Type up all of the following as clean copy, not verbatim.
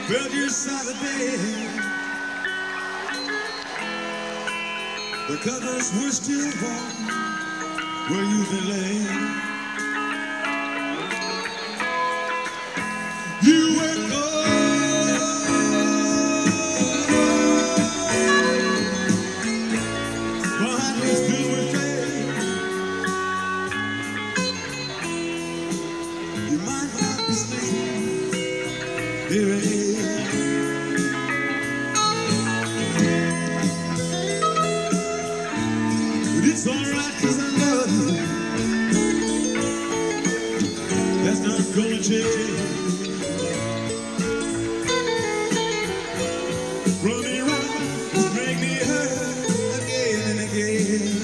Well, just Saturday, the covers were still warm where you've been laying. You were cold, my heart was filled with pain. You might not be sleeping here and here. But it's alright 'cause I love you. That's not gonna change. Run me round, make me hurt again and again.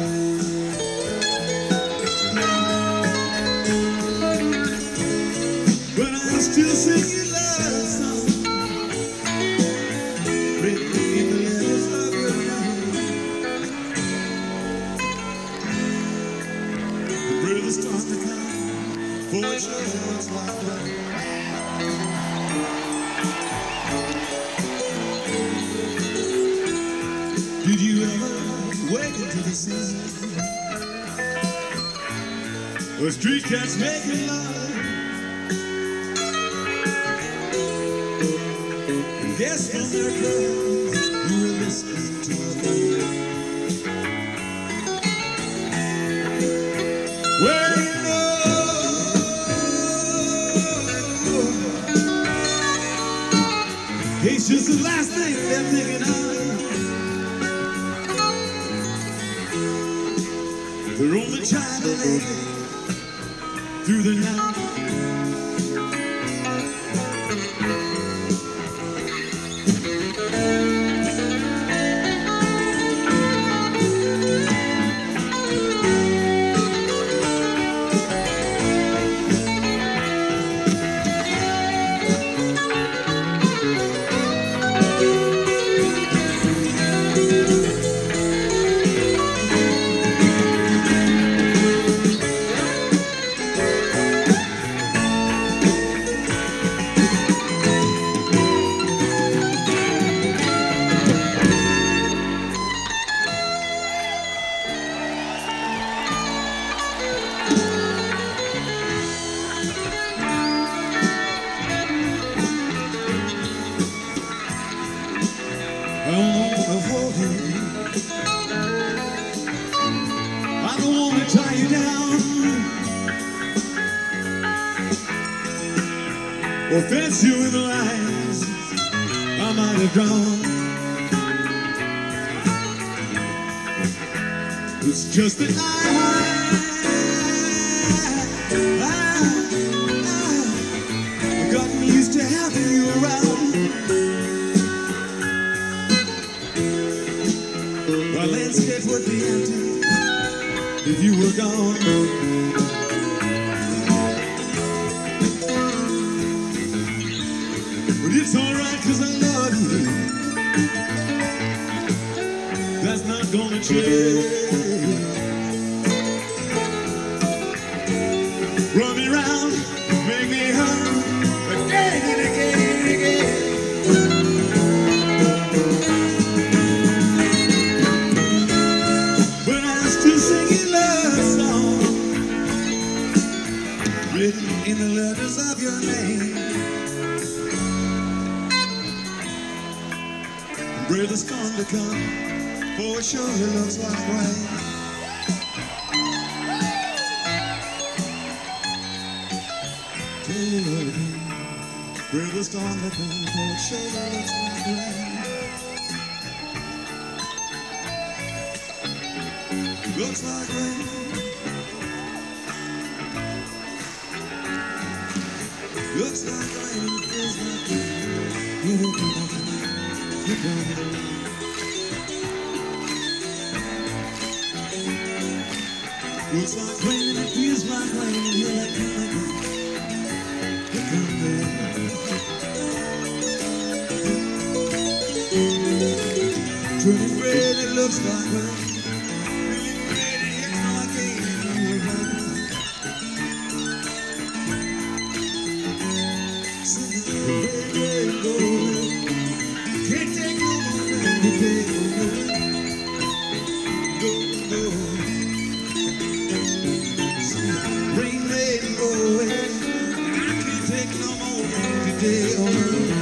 But I still sing your love song, written in the letters of your name. The brother starts to come, for it sure looks like rain. Did you ever wake into the scene? The street cats making love, and guess from their cries you were listening to a thing. Well, you know, it's just the last thing they're thinking of. They're only trying to make it through the night. I don't wanna hold you, I don't wanna tie you down or fence you in the lines I might have drawn. It's just that I've gotten used to having you around. Our landscape would be empty if you were gone. But it's alright 'cause I love you. That's not gonna change. Run me round, make me hurt again and again and again. But I still sing your love song, written in the letters of your name. Brother's gone to come, for sure it looks like rain. Brother's gone to come, for sure it looks like rain. Looks like rain. Looks like rain, feels like rain. Looks like rain and it feels like rain, and you're like, here come rain. Turning red, it looks like rain. Feeling red, it hits like rain, and you're like, singing red, red, go. Rain, let it go away. I can't take no more rain today. Oh,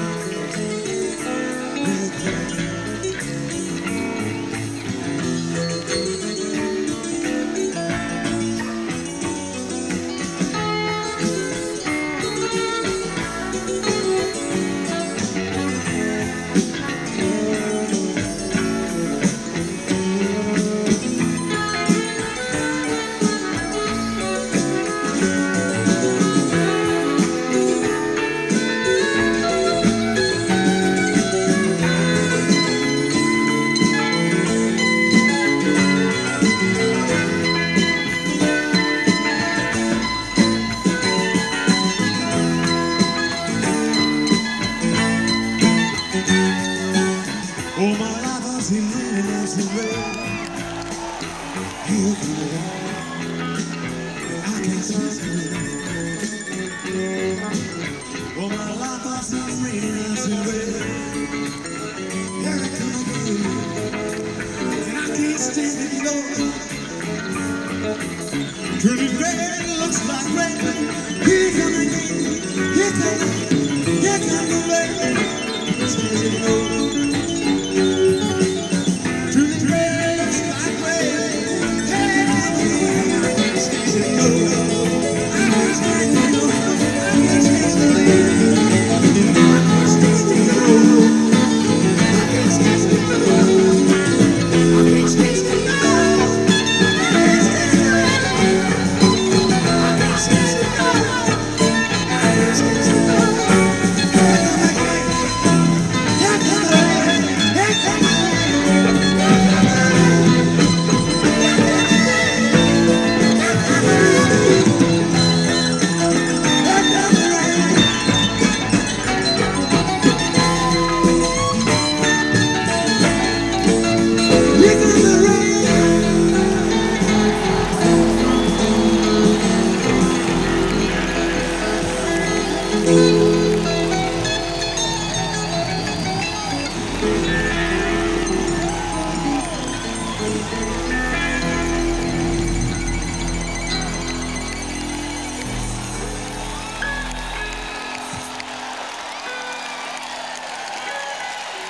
all my life I've seen many nights in red. Here come the I can't stand it. All my life I've seen many nights in red. Here it come again. And I can't stand it, Lord. Turning red looks like red. Here come again. Here come the red. Stand it, Lord.